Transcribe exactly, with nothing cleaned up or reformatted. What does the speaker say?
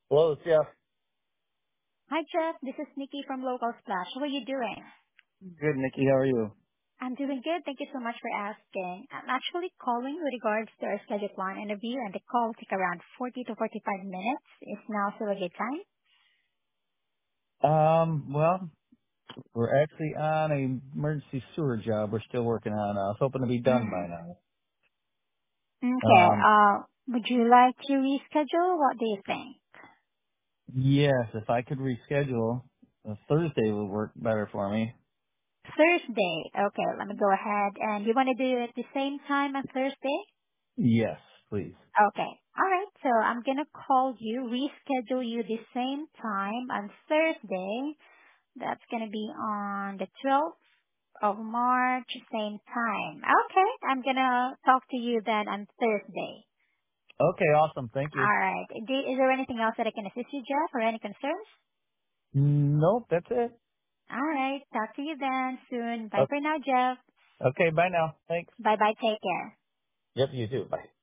Hello, it's Jeff. Hi, Jeff. This is Nikki from Local Splash. How are you doing? Good, Nikki. How are you? I'm doing good. Thank you so much for asking. I'm actually calling with regards to our scheduled one interview, and the call will take around forty to forty-five minutes. Is now still a good time? Um, well, we're actually on a emergency sewer job. We're still working on. Uh, I was hoping to be done Mm-hmm. by now. Okay. Um, Uh, would you like to reschedule? What do you think? yes, if I could reschedule, uh, Thursday would work better for me. Thursday. Okay, let me go ahead. And you want to do it at the same time on Thursday? Yes, please. Okay. All right. So I'm gonna call you, reschedule you the same time on Thursday. That's gonna be on the twelfth of March, same time. Okay, I'm gonna talk to you then on Thursday. Okay, awesome. Thank you. All right. Do, is there anything else that I can assist you, Jeff, or any concerns? Nope, that's it. All right. Talk to you then soon. Bye O- for now, Jeff. Okay, bye now. Thanks. Bye bye. Take care. Yep, you too. Bye.